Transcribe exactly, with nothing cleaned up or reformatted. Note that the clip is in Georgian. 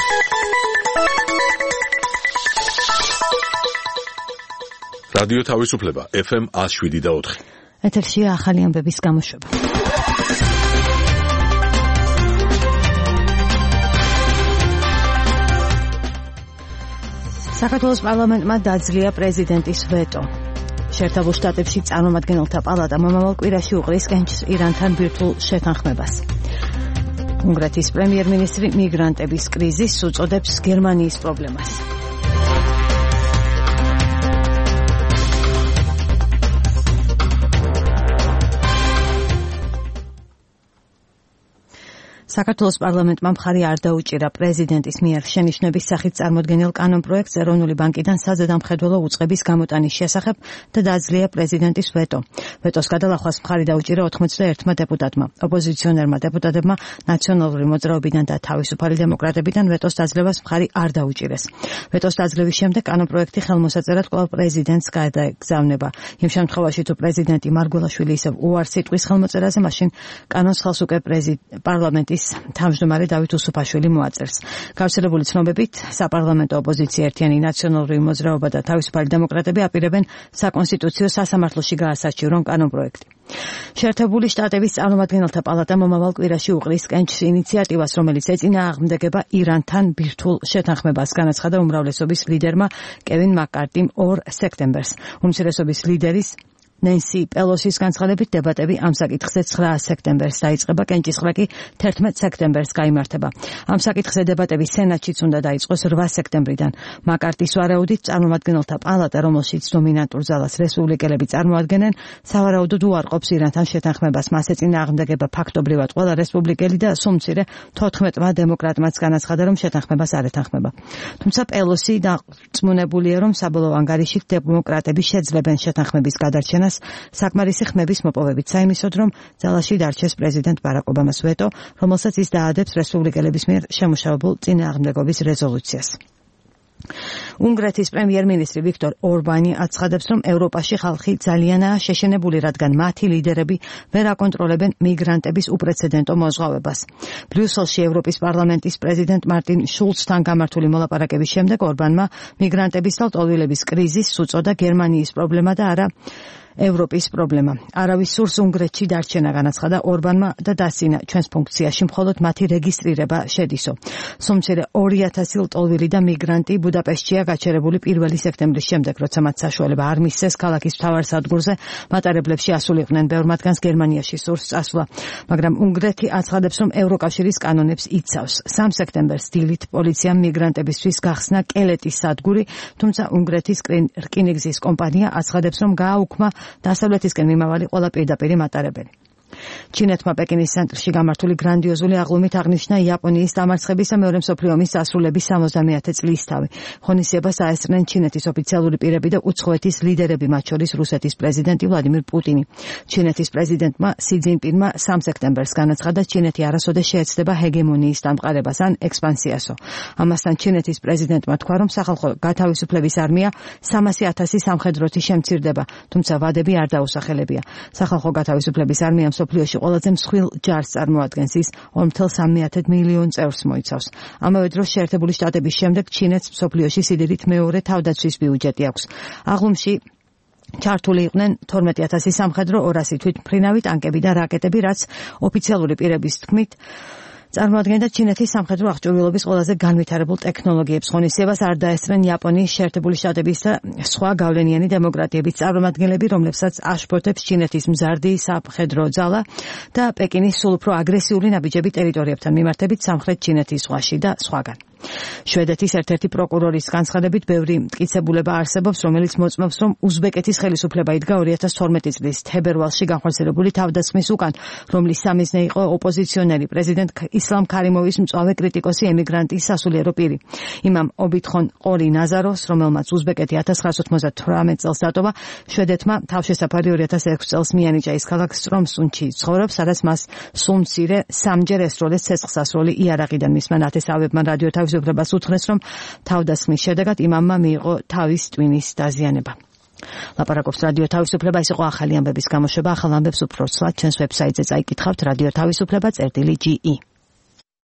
რადიო თავისუფლება ეფ ემ one oh seven და four. ეთერშია ახალი ამბების გამოშვება. საქართველოს პარლამენტმა დაძლია პრეზიდენტის ვეტო. შეერთებულ შტატებში წარმომადგენელთა პალატა მომავალ კვირაში უყრის კენჭს ირანთან ბირთვულ შეთანხმებას. უნგრეთის პრემიერ-მინისტრი მიგრანტების კრიზისს უწოდებს გერმანიის პრობლემას. საქართველოს პარლამენტმა მხარი არ დაუჭირა პრეზიდენტის მიერ შენიშვნების სახით წარმოდგენილ კანონპროექტს ეროვნული ბანკიდან საზედამხედველო უწყების გამოტანის შესახებ და დაძლია პრეზიდენტის ვეტო. ვეტოს გადალახვას მხარი დაუჭირა ოცდაერთმა დეპუტატმა. ოპოზიციონერმა დეპუტატებმა ნაციონალური მოძრაობიდან და თავისუფალი დემოკრატებიდან ვეტოს დაძლევას მხარი არ დაუჭირეს. ვეტოს დაძლევის შემდეგ კანონპროექტი ხელმოსაწერად კვლავ პრეზიდენტს გადაეგზავნება. იმ შემთხვევაში თუ პრეზიდენტი მარგველაშვილი ისევ უარს იტყვის ხელმოწერაზე, მაშინ კანონს ხელს უკვე პარლამენტის თავმჯდომარე დავით უსუფაშვილი მოაწერს. გავრცელებული ცნობებით, საპარლამენტო ოპოზიცია ერთიანი ნაციონალური მოძრაობა და თავისუფალი დემოკრატები აპირებენ საკონსტიტუციო სასამართლოში გაასაჩივრონ კანონპროექტი. შეერთებული შტატების წარმომადგენელთა პალატა მომავალ კვირაში უყრის კენჭს ინიციატივას, რომელიც ეწინააღმდეგება ირანთან ბირთვულ შეთანხმებას, განაცხადა უმრავლესობის ლიდერმა კევინ მაკ-კარტიმ ორ სექტემბერს. უმცირესობის ლიდერის ნენსი პელოსის განცხადებით დებატები ამ საკითხზე ცხრა სექტემბერს დაიწყება, კენჭისყრა კი თერთმეტ სექტემბერს გაიმართება. ამ საკითხზე დებატები სენატშიც უნდა დაიწყოს რვა სექტემბრიდან. მაკ-კარტის ვარაუდით წარმომადგენელთა პალატა, რომელშიც დომინანტურ ძალას რესპუბლიკელები წარმოადგენენ, სავარაუდოდ უარყოფს ირანთან შეთანხმებას. მას ეწინააღმდეგება ფაქტობრივად ყველა რესპუბლიკელი და სულ მცირე თოთხმეტმა დემოკრატმაც განაცხადა, რომ შეთანხმებას არ ეთანხმება. თუმცა პელოსი დარწმუნებულია, რომ საბოლოო ანგარიშით დემოკრატები შეძლებენ შეთანხმების გადარჩენას საკმარისი ხმების მოპოვებით საიმისოდ, რომ ძალაში დარჩეს პრეზიდენტ ბარაკ ობამას ვეტო, რომელსაც ის დაადებს რესპუბლიკელების მიერ შემუშავებულ წინააღმდეგობის რეზოლუციას. უნგრეთის პრემიერ-მინისტრი ვიქტორ ორბანი აცხადებს, რომ ევროპაში ხალხი ძალიანაა შეშენებული, რადგან მათი ლიდერები ვერ აკონტროლებენ მიგრანტების უპრეცედენტო მოზღვავებას. ბრიუსელში ევროპის პარლამენტის პრეზიდენტ მარტინ შულცთან გამართული მოლაპარაკების შემდეგ ორბანმა მიგრანტების და ლტოლვილების კრიზისს უწოდა გერმანიის პრობლემა და არა ევროპის პრობლემა. არავის სურს უნგრეთში დარჩენა, განაცხადა ორბანმა და დასინა ჩვენს ფუნქციაში მხოლოდ მათი რეგისტრირება შედისო. სულ მცირე ორი ათასი ლტოლვილი და მიგრანტი ბუდაპეშტშია გაჩერებული პირველი სექტემბრის შემდეგ, როცა მათ საშუალება არ მისცეს ქალაქის მთავარ სადგურზე მატარებლებში ასულიყვნენ. ბევრ მათგანს გერმანიაში სურს წასვლა, მაგრამ უნგრეთი აცხადებს, რომ ევროკავშირის კანონებს იცავს. სამ სექტემბერს დილით პოლიციამ მიგრანტებისთვის გახსნა კელეტის სადგური, თუმცა უნგრეთის რკინიგზის კომპანია აცხადებს, რომ გააუქმა დასავლეთისკენ მიმავალი ყველა პირდაპირი მატარებელი. ჩინეთმა პეკინის ცენტრში გამართული გრანდიოზული აღლუმით აღნიშნა იაპონიის დამარცხების და მეორე მსოფლიო ომის დასრულების სამოცდამეათე წლისთავი. ღონისძიებას აესწრნენ ჩინეთის ოფიციალური პირები და უცხოეთის ლიდერები, მათ შორის რუსეთის პრეზიდენტი ვლადიმირ პუტინი. ჩინეთის პრეზიდენტმა სი ძინპინმა სამ სექტემბერს განაცხადა, ჩინეთი არასოდეს შეეცდება ჰეგემონიის დამყარებას ან ექსპანსიასო. ამასთან ჩინეთის პრეზიდენტმა თქვა, რომ სახალხო გათავისუფლების არმია სამასი ათასი სამხედროთი შემცირდება, თუმცა ვადები არ დაუსახელებია. სახალხო გათავისუფლების არმია მსოფლიოში ყველაზე მსხვილ ჯარს წარმოადგენს, ის ორ წუთი სამი მილიონ წევრს მოიცავს. ამავე დროს შეერთებული შტატების შემდეგ ჩინეთს მსოფლიოში სიდიდით მეორე თავდაცვის ბიუჯეტი აქვს. აღლუმში ჩართული იყვნენ თორმეტი ათასი სამხედრო, ორასი თვითმფრინავი ტანკები და რაკეტები, რაც ოფიციალური პირების თქმით წარმოადგენდა ჩინეთის სამხედრო აღჭურვილობის ყველაზე განვითარებულ ტექნოლოგიებს. ღონისძიებას არ დაესწრნენ იაპონიის, შეერთებული შტატების და სხვა გავლენიანი დემოკრატიების წარმომადგენლები, რომლებსაც აშფოთებს ჩინეთის მზარდი სამხედრო ძალა და პეკინის სულ უფრო აგრესიული ნაბიჯები ტერიტორიებთან მიმართებით სამხრეთ ჩინეთის ზღვაში და სხვაგან. შვედეთის ერთ-ერთი პროკურორის განცხადებით, ბევრი მტკიცებულება არსებობს, რომელიც მოწმობს, რომ უზბეკეთის ხელისუფლება იდგა ორი ათას თორმეტი წლის თებერვალში განხორციელებული თავდასხმის უკან, რომლის სამიზნე იყო ოპოზიციონერი პრეზიდენტ ისლამ ქარიმოვის მწვავე კრიტიკოსი ემიგრანტის სასულიერო პირი. იმამ ობითხონ ყორი ნაზაროვს, რომელმაც უზბეკეთი ათას ცხრაასი ოცდათვრამეტ წელს დატოვა, შვედეთმა თავშესაფარი ორი ათას ექვსი წელს მიანიჭა ის ქალაქ სტრომსუნდში ცხოვრობს, სადაც მას სულ მცირე სამჯერ ესროლეს ცეცხლსასროლი იარაღიდან. მისმა ნათესავებმა რადიო თავისუფლებას უთხრეს, რომ თავდასხმის შედეგად იმამმა მიიღო თავის ტვინის დაზიანება. ლაპარაკობს რადიო თავისუფლება, ეს იყო ახალი ამბების გამოშვება. ახალ ამბებს უფრო ცვლად ჩვენს ვებსაიტზე წაიკითხავთ რადიო თავისუფლება წერტილი ჯი ი.